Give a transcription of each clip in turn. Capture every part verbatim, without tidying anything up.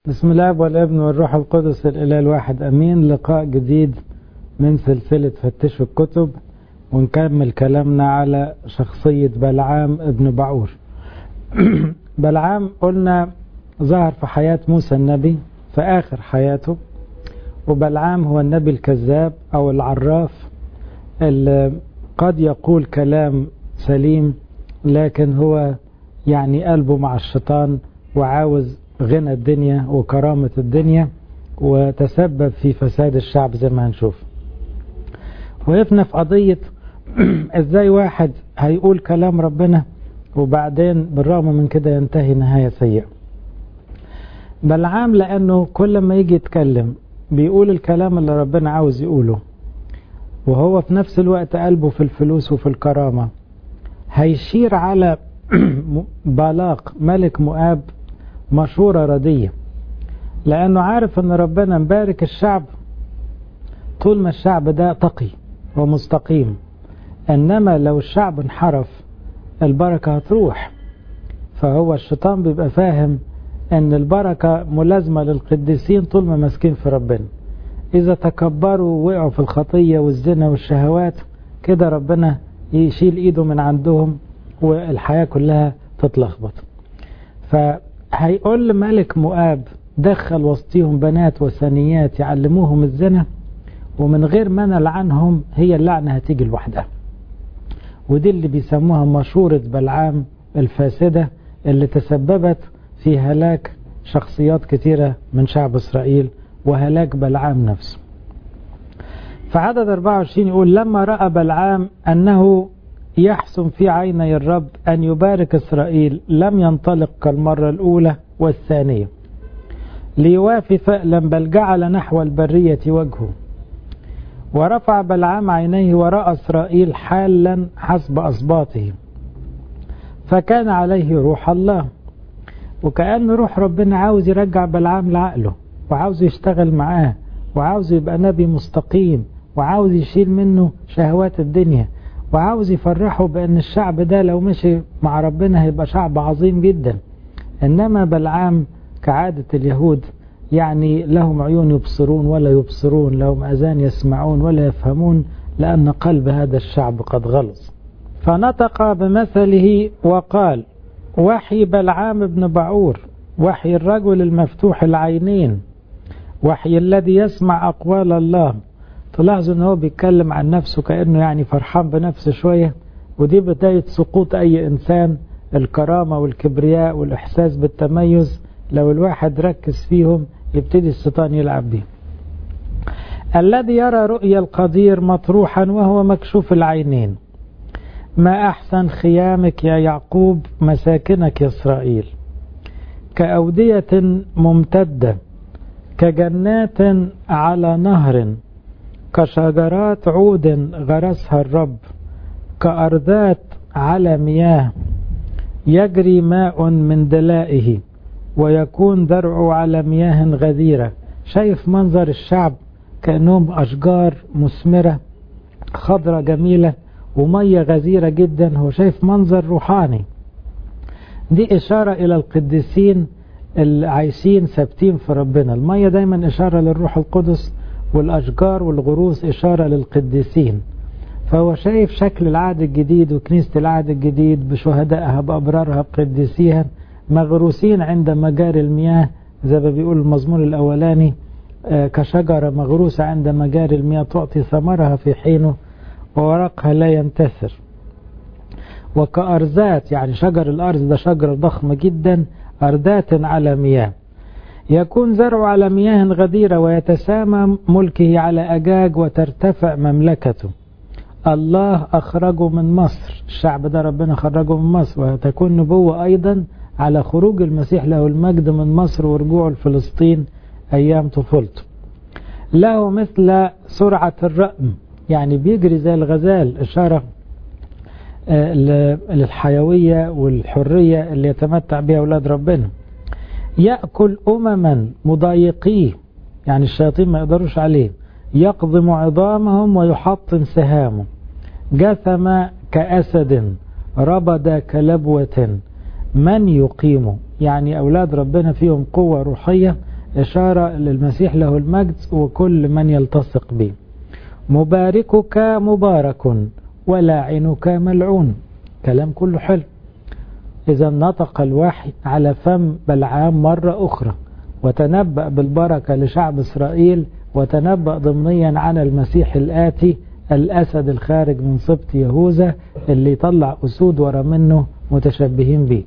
بسم الله والابن والروح القدس الإله الواحد أمين. لقاء جديد من سلسلة فتشوا الكتب، ونكمل كلامنا على شخصية بلعام ابن بعور. بلعام قلنا ظهر في حياة موسى النبي في آخر حياته، وبلعام هو النبي الكذاب أو العراف اللي قد يقول كلام سليم لكن هو يعني قلبه مع الشيطان وعاوز غنى الدنيا وكرامة الدنيا، وتسبب في فساد الشعب زي ما هنشوف. وقفنا في قضية ازاي واحد هيقول كلام ربنا وبعدين بالرغم من كده ينتهي نهاية سيئة. بلعام لأنه كل ما يجي يتكلم بيقول الكلام اللي ربنا عاوز يقوله، وهو في نفس الوقت قلبه في الفلوس وفي الكرامة، هيشير على بالاق ملك مؤاب مشورة ردية، لأنه عارف أن ربنا مبارك الشعب طول ما الشعب ده تقي ومستقيم، إنما لو الشعب انحرف البركة هتروح. فهو الشيطان بيبقى فاهم أن البركة ملازمة للقديسين طول ما ماسكين في ربنا. إذا تكبروا ووقعوا في الخطية والزنا والشهوات كده ربنا يشيل إيده من عندهم والحياة كلها تتلخبط. فهيقول لملك مؤاب دخل وسطيهم بنات وثنيات يعلموهم الزنا، ومن غير ما نلعنهم هي اللعنة هتيجي لوحدها. ودي اللي بيسموها مشورة بلعام الفاسدة اللي تسببت في هلاك شخصيات كتيرة من شعب إسرائيل وهلاك بلعام نفسه. فعدد أربعة وعشرين يقول: لما رأى بلعام أنه يحسن في عيني الرب أن يبارك إسرائيل لم ينطلق كالمرة الأولى والثانية ليوافي فألا، بل جعل نحو البرية وجهه. ورفع بلعام عينيه ورأى إسرائيل حالا حسب أصباطه، فكان عليه روح الله. وكأن روح ربنا عاوز يرجع بلعام لعقله، وعاوز يشتغل معاه، وعاوز يبقى نبي مستقيم، وعاوز يشيل منه شهوات الدنيا، وعاوز يفرحه بأن الشعب ده لو مشي مع ربنا هيبقى شعب عظيم جدا. إنما بلعام كعادة اليهود يعني لهم عيون يبصرون ولا يبصرون، لهم أذان يسمعون ولا يفهمون، لأن قلب هذا الشعب قد غلظ. فنطق بمثله وقال: وحي بلعام بن بعور، وحي الرجل المفتوح العينين، وحي الذي يسمع أقوال الله. تلاحظوا أنه بيتكلم عن نفسه كأنه يعني فرحان بنفسه شوية، ودي بداية سقوط أي إنسان. الكرامة والكبرياء والإحساس بالتميز لو الواحد ركز فيهم يبتدي الشيطان يلعب بيه. الذي يرى رؤيا القدير مطروحا وهو مكشوف العينين، ما أحسن خيامك يا يعقوب، مساكنك يا إسرائيل، كأودية ممتدة، كجنات على نهر، كشجرات عود غرسها الرب، كأرضات على مياه، يجري ماء من دلائه، ويكون درعه على مياه غزيرة. شايف منظر الشعب كأنهم أشجار مثمرة خضرة جميلة ومية غزيرة جدا. هو شايف منظر روحاني، دي إشارة إلى القديسين اللي عايشين ثابتين في ربنا. المية دايما إشارة للروح القدس، والأشجار والغروس إشارة للقديسين. فهو شايف شكل العهد الجديد وكنيسة العهد الجديد بشهدائها بأبرارها بقديسيها مغروسين عند مجاري المياه، زي ما بيقول المزمور الأولاني: كشجرة مغروسة عند مجاري المياه تعطي ثمرها في حينه وورقها لا ينتثر. وكأرزات، يعني شجر الأرز ده شجر ضخم جدا، أرزات على مياه، يكون زرعه على مياه غديرة، ويتسامى ملكه على أجاج، وترتفع مملكته. الله أخرجه من مصر، الشعب ده ربنا خرجه من مصر. وتكون نبوة أيضا على خروج المسيح له المجد من مصر ورجوعه لفلسطين أيام طفولته. له مثل سرعة الرأم، يعني بيجري زي الغزال، إشارة للحيوية والحرية اللي يتمتع بها أولاد ربنا. يأكل أمما مضايقيه، يعني الشياطين ما يقدروش عليه، يقضم عظامهم ويحطم سهامه. جثم كأسد، ربد كلبوة، من يقيمه. يعني أولاد ربنا فيهم قوة روحية إشارة للمسيح له المجد وكل من يلتصق به. مباركك مبارك ولاعنك ملعون. كلام كله حلو. إذا نطق الوحي على فم بلعام مرة أخرى وتنبأ بالبركة لشعب إسرائيل، وتنبأ ضمنيا عن المسيح الآتي الأسد الخارج من سبط يهوذا اللي يطلع أسود ورا منه متشبهين به.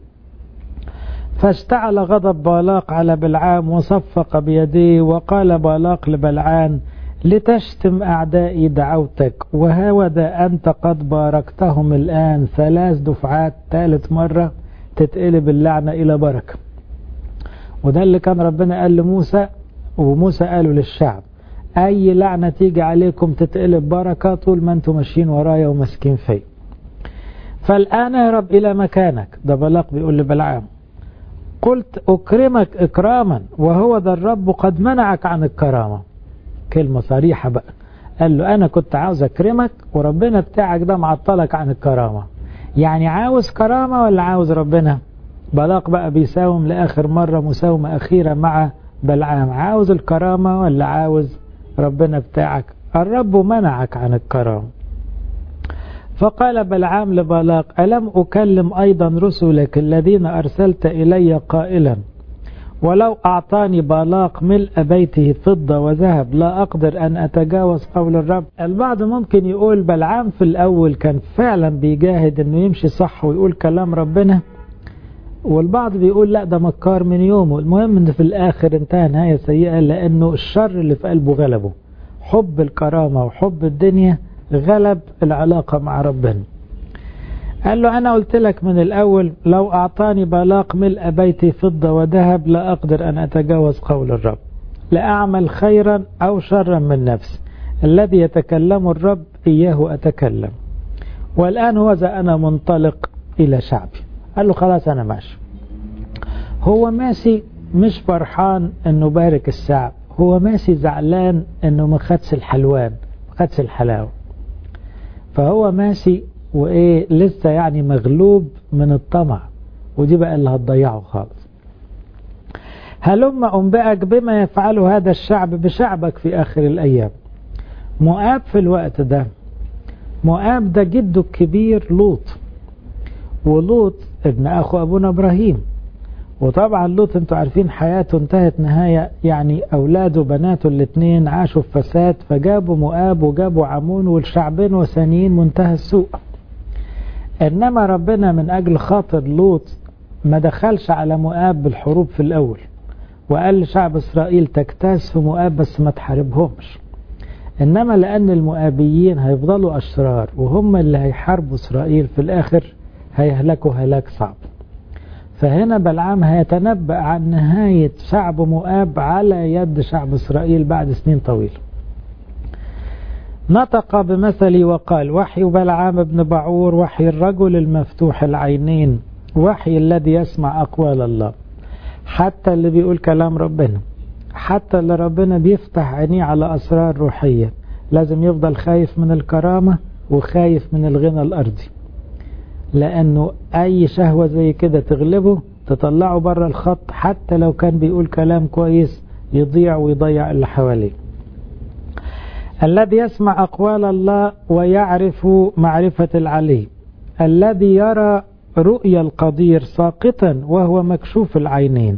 فاشتعل غضب بالاق على بلعام وصفق بيديه، وقال بالاق لبلعام لتشتم أعدائي دعوتك، وهوذا أنت قد باركتهم الآن ثلاث دفعات، ثالث مرة تتقلب اللعنة إلى بركة. وده اللي كان ربنا قال لموسى، وموسى قاله للشعب، أي لعنة تيجي عليكم تتقلب بركة طول ما أنتم ماشيين ورايا ومسكين في. فالآن اهرب إلى مكانك. ده بالاق بيقول لبلعام، قلت أكرمك إكراما وهو ذا الرب قد منعك عن الكرامة. كلمة صريحة بقى، قال له أنا كنت عاوز أكرمك وربنا بتاعك ده معطلك عن الكرامة. يعني عاوز كرامة ولا عاوز ربنا؟ بالاق بقى بيساوم لآخر مرة مساومة أخيرة مع بلعام، عاوز الكرامة ولا عاوز ربنا بتاعك؟ الرب منعك عن الكرامة. فقال بلعام لبالاق ألم أكلم أيضا رسلك الذين أرسلت إلي قائلا ولو أعطاني بالاق ملء بيته فضة وذهب لا أقدر أن أتجاوز قول الرب. البعض ممكن يقول بلعام في الأول كان فعلا بيجاهد أنه يمشي صح ويقول كلام ربنا، والبعض بيقول لا ده مكار من يومه. المهم أن في الآخر انتهى نهاية سيئة، لأنه الشر اللي في قلبه غلبه، حب الكرامة وحب الدنيا غلب العلاقة مع ربنا. قال له أنا قلت لك من الأول لو أعطاني بالاق ملء بيتي فضة وذهب لا أقدر أن أتجاوز قول الرب، لأعمل خيرا أو شرا من نفسي، الذي يتكلم الرب إياه أتكلم، والآن هو ذا أنا منطلق إلى شعبي. قال له خلاص أنا ماشي. هو ماشي مش فرحان أنه بارك الشعب، هو ماشي زعلان أنه ما خدش الحلوان، ما خدش الحلاوة. فهو ماشي وإيه لسه يعني مغلوب من الطمع، ودي بقى اللي هتضيعه خالص. هلم أنبئك بما يفعل هذا الشعب بشعبك في آخر الأيام. مؤاب في الوقت ده، مؤاب ده جده الكبير لوط، ولوط ابن أخو أبونا إبراهيم. وطبعا لوط انتوا عارفين حياته انتهت نهاية، يعني أولاده وبناته الاثنين عاشوا في فساد، فجابوا مؤاب وجابوا عمون والشعبين وثانيين منتهى السوء. إنما ربنا من أجل خاطر لوط ما دخلش على مؤاب بالحروب في الأول، وقال لشعب إسرائيل تجتاز في مؤاب بس ما تحاربهمش. إنما لأن المؤابيين هيفضلوا أشرار وهم اللي هيحاربوا إسرائيل في الآخر هيهلكوا هلاك صعب. فهنا بلعام هيتنبأ عن نهاية شعب مؤاب على يد شعب إسرائيل بعد سنين طويلة. نطق بمثلي وقال وحي بلعام بن بعور وحي الرجل المفتوح العينين، وحي الذي يسمع أقوال الله. حتى اللي بيقول كلام ربنا، حتى اللي ربنا بيفتح عينيه على أسرار روحية، لازم يفضل خايف من الكرامة وخايف من الغنى الأرضي، لأنه أي شهوة زي كده تغلبه تطلعه بره الخط، حتى لو كان بيقول كلام كويس يضيع ويضيع اللي حواليه. الذي يسمع أقوال الله ويعرف معرفة العلي، الذي يرى رؤيا القدير ساقطا وهو مكشوف العينين.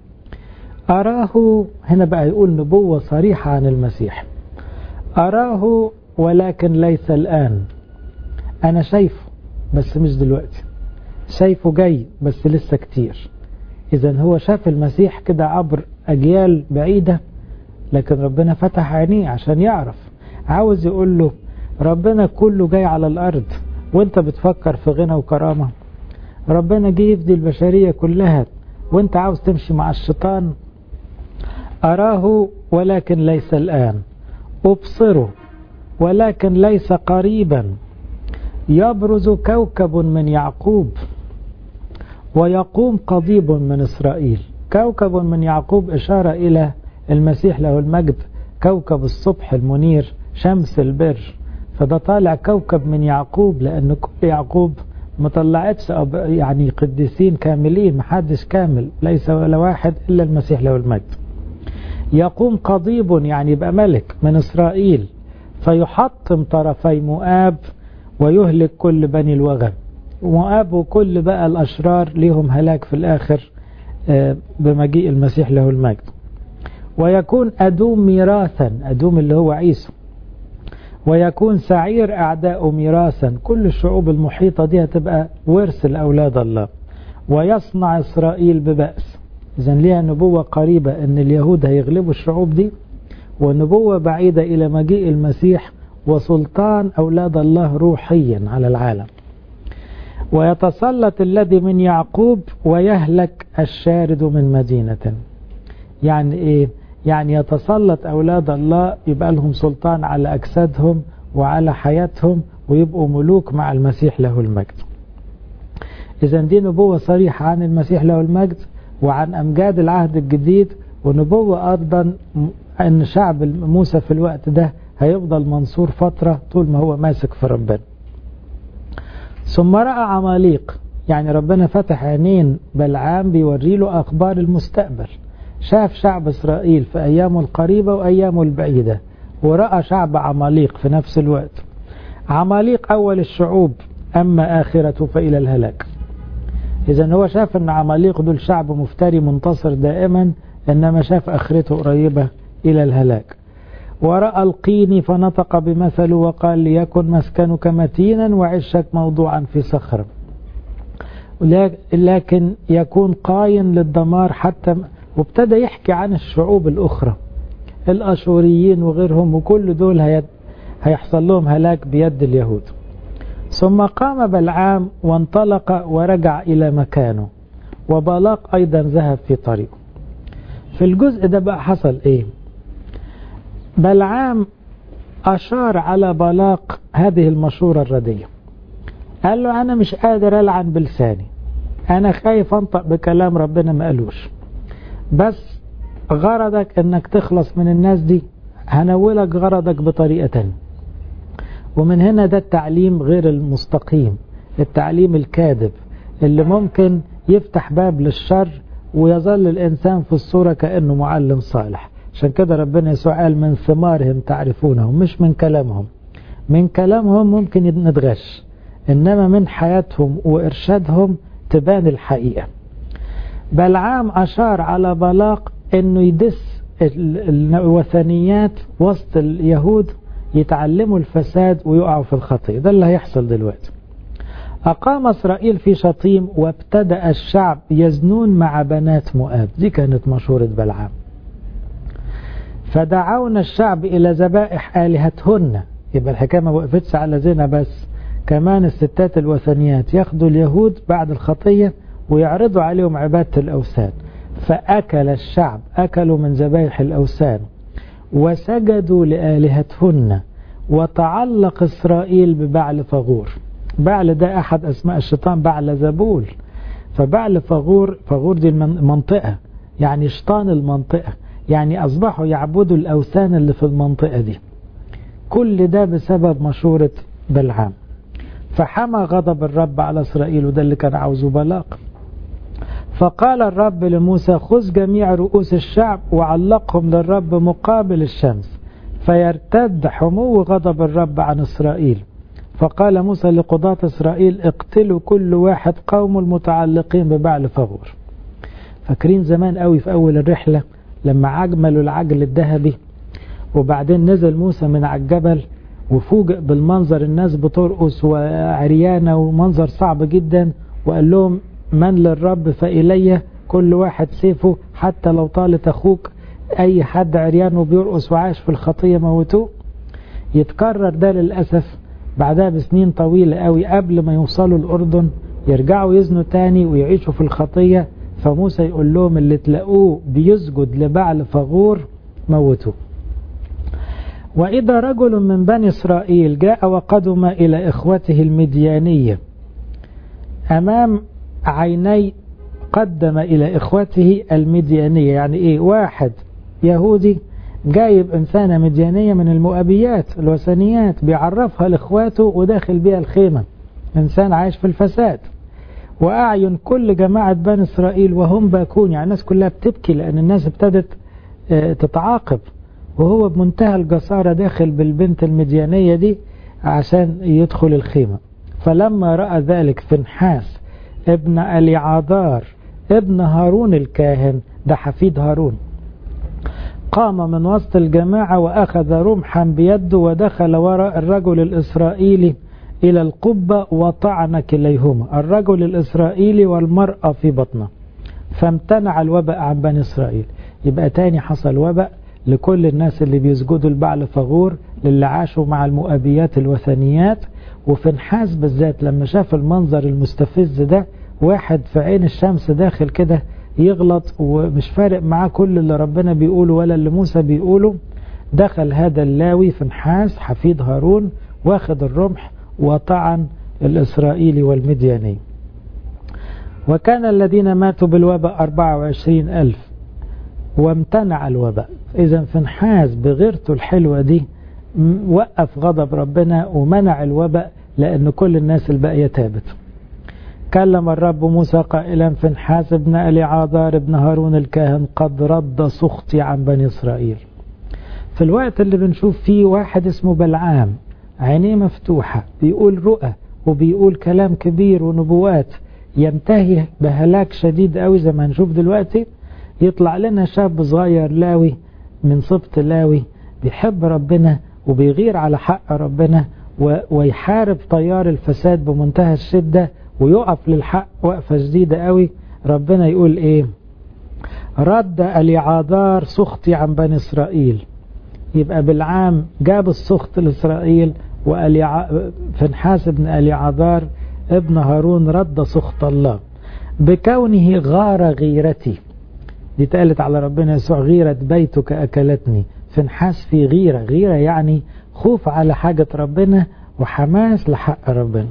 أراه، هنا بقى يقول نبوة صريحة عن المسيح، أراه ولكن ليس الآن. أنا شايفه بس مش دلوقتي، شايفه جاي بس لسه كتير. إذن هو شاف المسيح كده عبر أجيال بعيدة، لكن ربنا فتح عينيه عشان يعرف. عاوز يقول له ربنا كله جاي على الأرض وانت بتفكر في غنى وكرامة. ربنا جه يفدي البشرية كلها وانت عاوز تمشي مع الشيطان. أراه ولكن ليس الآن، أبصره ولكن ليس قريبا. يبرز كوكب من يعقوب ويقوم قضيب من إسرائيل. كوكب من يعقوب إشارة إلى المسيح له المجد، كوكب الصبح المنير، شمس البر. فده طالع كوكب من يعقوب، لأن يعقوب مطلعتش يعني قديسين كاملين، محدش كامل، ليس ولا واحد إلا المسيح له المجد. يقوم قضيب يعني يبقى ملك من إسرائيل فيحطم طرفي مؤاب ويهلك كل بني الوغى. مؤاب وكل بقى الأشرار ليهم هلاك في الآخر بمجيء المسيح له المجد. ويكون أدوم ميراثا، أدوم اللي هو عيسو، ويكون سعير أعداء ميراثا، كل الشعوب المحيطة دي هتبقى ورث لأولاد الله. ويصنع إسرائيل ببأس. إذن ليها نبوة قريبة أن اليهود هيغلبوا الشعوب دي، ونبوة بعيدة إلى مجيء المسيح وسلطان أولاد الله روحيا على العالم. ويتسلط الذي من يعقوب ويهلك الشارد من مدينة. يعني إيه؟ يعني يتسلط أولاد الله يبقى لهم سلطان على أجسادهم وعلى حياتهم ويبقوا ملوك مع المسيح له المجد. إذن دي نبوة صريحة عن المسيح له المجد وعن أمجاد العهد الجديد، ونبوة أيضا أن شعب موسى في الوقت ده هيفضل منصور فترة طول ما هو ماسك في ربنا. ثم رأى عماليق، يعني ربنا فتح عينين بلعام بيوري له أخبار المستقبل. شاف شعب إسرائيل في أيامه القريبة وأيامه البعيدة، ورأى شعب عماليق في نفس الوقت. عماليق أول الشعوب، أما آخرته فإلى الهلاك. إذن هو شاف أن عماليق دول شعب مفتري منتصر دائما، إنما شاف آخرته قريبة إلى الهلاك. ورأى القيني فنطق بمثل وقال ليكن مسكنك متينا وعشك موضوعا في صخر، لكن يكون قاين للدمار حتى. وابتدى يحكي عن الشعوب الأخرى، الأشوريين وغيرهم، وكل دول هيحصل لهم هلاك بيد اليهود. ثم قام بلعام وانطلق ورجع إلى مكانه، وبالاق أيضا ذهب في طريقه. في الجزء ده بقى حصل إيه؟ بلعام أشار على بالاق هذه المشورة الردية، قال له أنا مش قادر ألعن بلساني، أنا خايف أنطق بكلام ربنا ما قالوش، بس غرضك أنك تخلص من الناس دي، هنولك غرضك بطريقة تانية. ومن هنا ده التعليم غير المستقيم، التعليم الكاذب اللي ممكن يفتح باب للشر ويظل الإنسان في الصورة كأنه معلم صالح. عشان كده ربنا يسوع قال من ثمارهم تعرفونهم، مش من كلامهم. من كلامهم ممكن نتغش، إنما من حياتهم وإرشادهم تبان الحقيقة. بلعام أشار على بالاق إنه يدس الوثنيات وسط اليهود يتعلموا الفساد ويقعوا في الخطيئة. ده اللي هيحصل دلوقتي. أقام إسرائيل في شطيم وابتدأ الشعب يزنون مع بنات مؤاب. دي كانت مشورة بلعام. فدعونا الشعب إلى ذبائح آلهتهن. يبقى الحكاية ما وقفتش على زنا بس، كمان الستات الوثنيات ياخدوا اليهود بعد الخطية ويعرضوا عليهم عبادة الأوثان. فأكل الشعب، أكلوا من ذبائح الأوثان وسجدوا لآلهتهن، وتعلق إسرائيل ببعل فغور. بعل ده أحد أسماء الشيطان، بعل زبول. فبعل فغور، فغور دي المنطقة، يعني شيطان المنطقة، يعني أصبحوا يعبدوا الأوثان اللي في المنطقة دي. كل ده بسبب مشورة بلعام. فحمى غضب الرب على إسرائيل، وده اللي كان عاوزه بالاق. فقال الرب لموسى خذ جميع رؤوس الشعب وعلقهم للرب مقابل الشمس، فيرتد حمو غضب الرب عن إسرائيل. فقال موسى لقضاة إسرائيل اقتلوا كل واحد قوم المتعلقين ببعل فغور. فاكرين زمان قوي في أول الرحلة لما عجملوا العجل الذهبي، وبعدين نزل موسى من على الجبل وفوجئ بالمنظر، الناس بترقص وعريانة ومنظر صعب جدا، وقال لهم من للرب فإلي كل واحد سيفه، حتى لو طالت أخوك، أي حد عريان وبيرقص وعاش في الخطية موتوه. يتكرر ده للأسف بعدها بسنين طويلة قوي، قبل ما يوصلوا الأردن يرجعوا يزنوا تاني ويعيشوا في الخطية. فموسى يقول لهم اللي تلاقوه بيسجد لبعل فغور موتوه. وإذا رجل من بني إسرائيل جاء وقدم إلى إخوته المديانية أمام عيني، قدم إلى إخوته المديانية. يعني إيه؟ واحد يهودي جايب إنسانة مديانية من المؤابيات الوثنيات بيعرفها لإخواته وداخل بيها الخيمة، إنسان عايش في الفساد. وأعين كل جماعة بني إسرائيل وهم باكون، يعني الناس كلها بتبكي، لأن الناس ابتدت تتعاقب، وهو بمنتهى الجسارة داخل بالبنت المديانية دي عشان يدخل الخيمة. فلما رأى ذلك فنحاس ابن أليعاذار ابن هارون الكاهن، ده حفيد هارون، قام من وسط الجماعة وأخذ رمحا بيده ودخل وراء الرجل الإسرائيلي إلى القبة وطعن كليهما، الرجل الإسرائيلي والمرأة في بطنه، فامتنع الوباء عن بني إسرائيل. يبقى تاني حصل وباء لكل الناس اللي بيسجدوا البعل فغور، للي عاشوا مع المؤبيات الوثنيات. وفنحاس بالذات لما شاف المنظر المستفز ده، واحد في عين الشمس داخل كده يغلط ومش فارق معاه كل اللي ربنا بيقوله ولا اللي موسى بيقوله، دخل هذا اللاوي فنحاس حفيد هارون واخد الرمح وطعن الإسرائيلي والمدياني. وكان الذين ماتوا بالوباء أربعة وعشرين ألف وامتنع الوباء. إذا فنحاس بغيرته الحلوة دي وقف غضب ربنا ومنع الوباء، لأن كل الناس الباقية تابت. كلم الرب موسى قائلا فنحاس ابن أليعاذار ابن هارون الكاهن قد رد سخطي عن بني إسرائيل. في الوقت اللي بنشوف فيه واحد اسمه بلعام عينيه مفتوحة بيقول رؤى وبيقول كلام كبير ونبوات ينتهي بهلاك شديد قوي زي ما هنشوف دلوقتي، يطلع لنا شاب صغير لاوي من سبط لاوي بيحب ربنا وبيغير على حق ربنا ويحارب طيار الفساد بمنتهى الشدة ويقف للحق وقفة جديدة قوي. ربنا يقول ايه؟ رد أليعاذار سخطي عن بني إسرائيل. يبقى بالعام جاب السخط لإسرائيل، وفنحاس ابن أليعاذار ابن هارون رد سخط الله بكونه غار غيرتي. دي تقالت على ربنا يسوع غيرة بيتك أكلتني. فنحاس في غيرة، غيرة يعني خوف على حاجة ربنا وحماس لحق ربنا.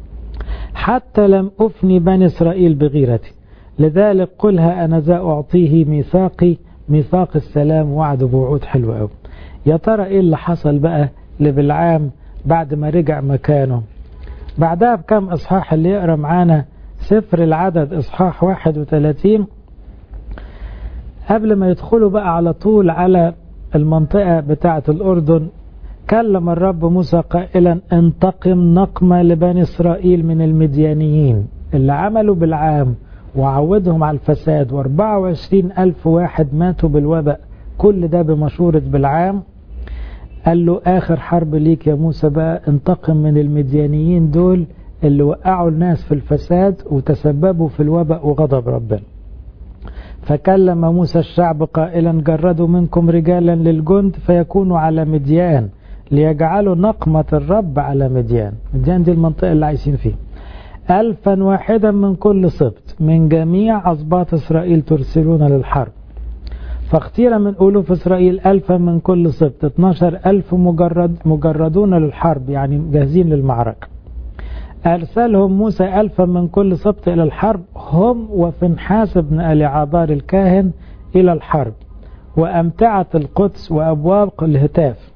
حتى لم أفني بني إسرائيل بغيرتي، لذلك قلها أنا ذا أعطيه ميثاقي ميثاق السلام وعد بوعود حلوة أوي. يا ترى إيه اللي حصل بقى لبلعام بعد ما رجع مكانه؟ بعدها بكم إصحاح اللي يقرأ معانا سفر العدد إصحاح واحد وثلاثين، قبل ما يدخلوا بقى على طول على المنطقة بتاعة الأردن، كلم الرب موسى قائلا انتقم نقمة لبني إسرائيل من المديانيين اللي عملوا بالعام وعودهم على الفساد، واربعة وعشرين ألف واحد ماتوا بالوباء، كل ده بمشورة بالعام. قال له آخر حرب ليك يا موسى بقى، انتقم من المديانيين دول اللي وقعوا الناس في الفساد وتسببوا في الوباء وغضب ربنا. فكلم موسى الشعب قائلا جردوا منكم رجالا للجند فيكونوا على مديان ليجعلوا نقمة الرب على مديان. مديان دي المنطقة اللي عايشين فيه. ألفا واحدا من كل سبط من جميع أسباط إسرائيل ترسلون للحرب. فاختير من ألوف إسرائيل ألفا من كل سبط، اثناشر ألف مجرد مجردون للحرب يعني جاهزين للمعركة. أرسلهم موسى ألفا من كل سبط إلى الحرب، هم وفنحاس بن أليعاذار الكاهن إلى الحرب، وأمتعة القدس وأبواب الهتاف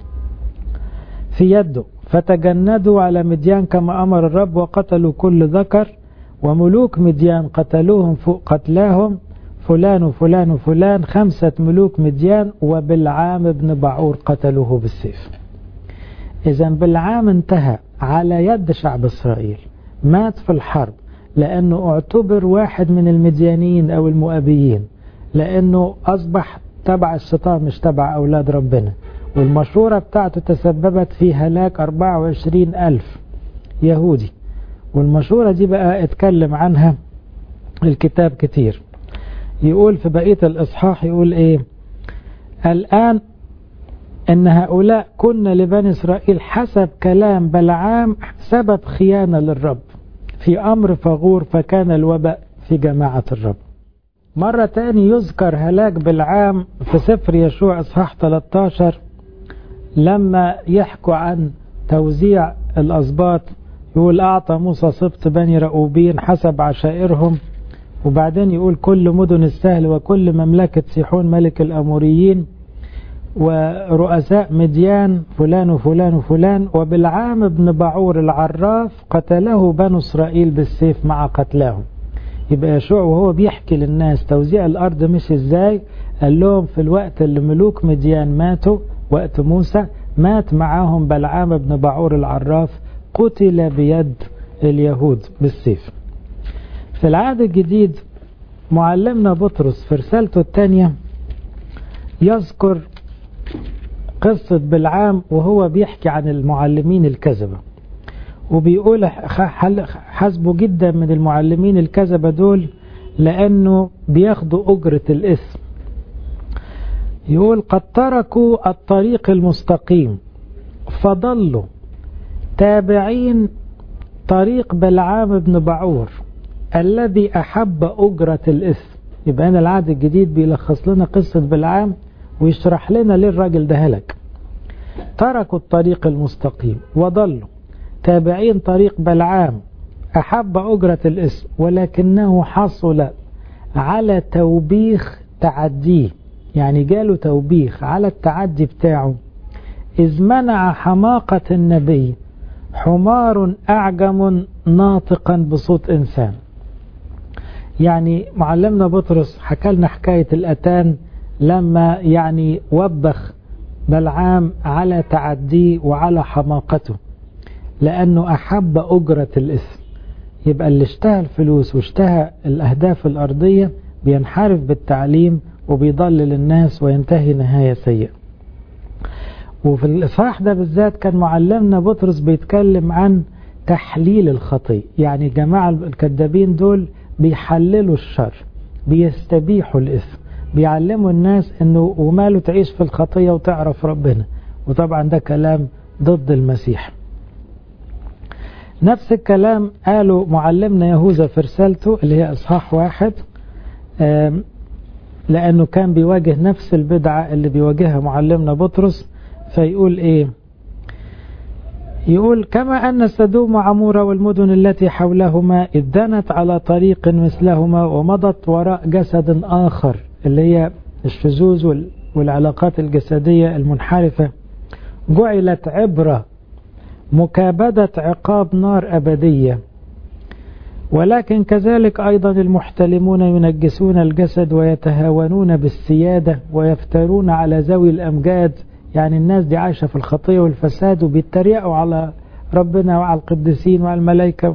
في يده، فتجندوا على مديان كما أمر الرب وقتلوا كل ذكر، وملوك مديان قتلوهم فوق قتلاهم فلان وفلان وفلان، خمسة ملوك مديان وبلعام بن بعور قتلوه بالسيف. إذن بلعام انتهى على يد شعب إسرائيل، مات في الحرب لأنه اعتبر واحد من المديانيين أو المؤبيين، لأنه أصبح تبع الشيطان مش تبع أولاد ربنا، والمشورة بتاعته تسببت في هلاك أربعة وعشرين ألف يهودي. والمشورة دي بقى اتكلم عنها الكتاب كتير. يقول في بقية الإصحاح يقول إيه؟ الآن إن هؤلاء كن لبني إسرائيل حسب كلام بلعام سبب خيانة للرب في أمر فغور، فكان الوباء في جماعة الرب. مرة تاني يذكر هلاك بلعام في سفر يشوع إصحاح ثلاثة عشر لما يحكوا عن توزيع الأسباط. يقول أعطى موسى سبط بني رؤوبين حسب عشائرهم، وبعدين يقول كل مدن السهل وكل مملكة سيحون ملك الأموريين ورؤساء مديان فلان وفلان وفلان، وبلعام بن بعور العراف قتله بنو إسرائيل بالسيف مع قتلاهم. يبقى يشوع وهو بيحكي للناس توزيع الأرض مش إزاي، قال لهم في الوقت اللي ملوك مديان ماتوا وقت موسى مات معاهم بلعام بن بعور العراف، قتل بيد اليهود بالسيف. في العهد الجديد معلمنا بطرس في رسالته الثانية يذكر قصة بلعام وهو بيحكي عن المعلمين الكذبة، وبيقول حسبه جدا من المعلمين الكذبة دول لأنه بياخدوا أجرة الاسم. يقول قد تركوا الطريق المستقيم فضلوا تابعين طريق بلعام بن بعور الذي أحب أجرة الاسم. يبقى هنا العهد الجديد بيلخص لنا قصة بلعام ويشرح لنا ليه الراجل ده هلك. تركوا الطريق المستقيم وضلوا تابعين طريق بلعام أحب أجرة الاسم، ولكنه حصل على توبيخ تعديه، يعني جاله توبيخ على التعدي بتاعه، إذ منع حماقة النبي حمار أعجم ناطقا بصوت إنسان. يعني معلمنا بطرس حكى لنا حكاية الأتان لما يعني وبخ بلعام على تعديه وعلى حماقته لأنه أحب أجرة الاسم. يبقى اللي اشتهى الفلوس واشتهى الأهداف الأرضية بينحرف بالتعليم وبيضلل الناس وينتهي نهاية سيئة. وفي الإصحاح ده بالذات كان معلمنا بطرس بيتكلم عن تحليل الخطية، يعني جماعة الكذابين دول بيحللوا الشر، بيستبيحوا الإثم، بيعلموا الناس انه وماله تعيش في الخطية وتعرف ربنا، وطبعا ده كلام ضد المسيح. نفس الكلام قالوا معلمنا يهوذا في رسالته اللي هي إصحاح واحد، لأنه كان بيواجه نفس البدعة اللي بيواجهها معلمنا بطرس. فيقول إيه؟ يقول كما أن سدوم وعمورة والمدن التي حولهما إذ دنت على طريق مثلهما ومضت وراء جسد آخر اللي هي الشذوذ والعلاقات الجسدية المنحرفة، جعلت عبرة مكابدة عقاب نار أبدية. ولكن كذلك أيضا المحتلمون ينجسون الجسد ويتهاونون بالسيادة ويفترون على ذوي الأمجاد، يعني الناس دي عايشة في الخطية والفساد وبيتريقوا على ربنا وعلى القديسين وعلى الملائكة.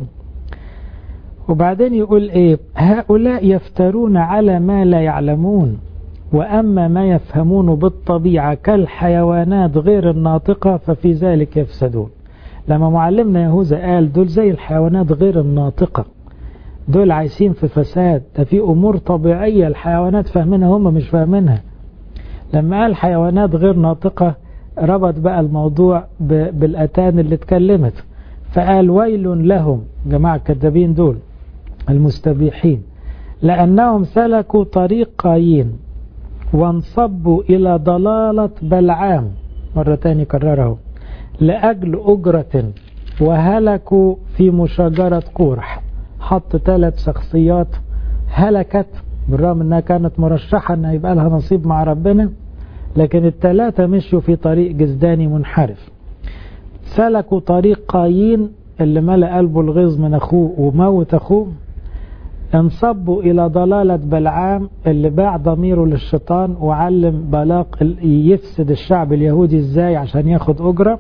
وبعدين يقول إيه؟ هؤلاء يفترون على ما لا يعلمون، وأما ما يفهمون بالطبيعة كالحيوانات غير الناطقة ففي ذلك يفسدون. لما معلمنا يهوذا قال دول زي الحيوانات غير الناطقة، دول عايشين في فساد، ده في أمور طبيعية الحيوانات فاهمينها هم مش فاهمينها. لما قال حيوانات غير ناطقة ربط بقى الموضوع بالأتان اللي اتكلمت، فقال ويل لهم جماعة الكذابين دول المستبيحين لأنهم سلكوا طريق قايين وانصبوا إلى ضلالة بلعام، مرة تاني كرره، لأجل أجرة وهلكوا في مشاجرة قورح. حط ثلاث شخصيات هلكت بالرغم أنها كانت مرشحة أنها يبقى لها نصيب مع ربنا، لكن الثلاثة مشوا في طريق جزداني منحرف. سلكوا طريق قايين اللي ملأ قلبه الغيظ من أخوه وموت أخوه، انصبوا إلى ضلالة بلعام اللي باع ضميره للشيطان وعلم بلاق يفسد الشعب اليهودي ازاي عشان ياخد أجرة،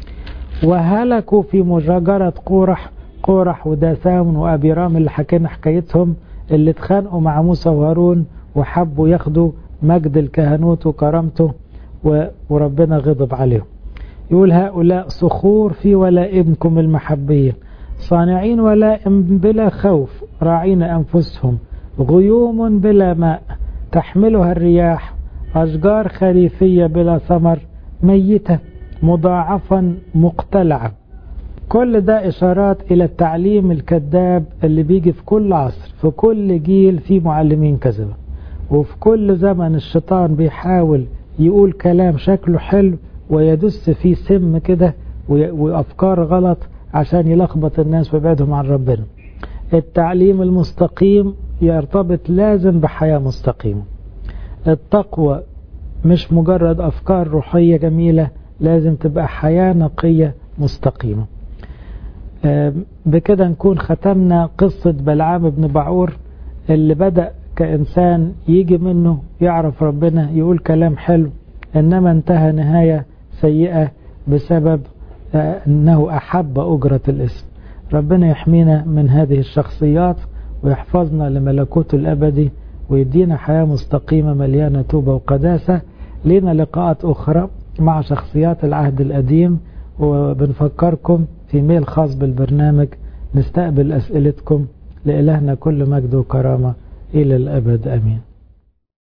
وهلكوا في مشاجرة قورح. قورح وداثان وأبيرام اللي حكينا حكايتهم اللي اتخانقوا مع موسى وهارون وحبوا ياخدوا مجد الكهنوت وكرامته وربنا غضب عليهم. يقول هؤلاء صخور في ولائمكم المحبية، صانعين ولائم بلا خوف، راعين أنفسهم، غيوم بلا ماء تحملها الرياح، أشجار خريفية بلا ثمر، ميتة مضاعفا مقتلعة. كل ده إشارات إلى التعليم الكذاب اللي بيجي في كل عصر، في كل جيل في معلمين كذبة، وفي كل زمن الشيطان بيحاول يقول كلام شكله حلو ويدس فيه سم كده وأفكار غلط عشان يلخبط الناس ويبعدهم عن ربنا. التعليم المستقيم يرتبط لازم بحياة مستقيمة. التقوى مش مجرد أفكار روحية جميلة، لازم تبقى حياة نقية مستقيمة. بكده نكون ختمنا قصة بلعام بن بعور اللي بدأ كإنسان يجي منه يعرف ربنا يقول كلام حلو، إنما انتهى نهاية سيئة بسبب أنه أحب أجرة الاسم. ربنا يحمينا من هذه الشخصيات ويحفظنا لملكوته الأبدي ويدينا حياة مستقيمة مليانة توبة وقداسة. لنا لقاءات أخرى مع شخصيات العهد القديم، وبنفكركم في ميل خاص بالبرنامج نستقبل أسئلتكم. لإلهنا كل مجد وكرامة إلى الأبد، أمين.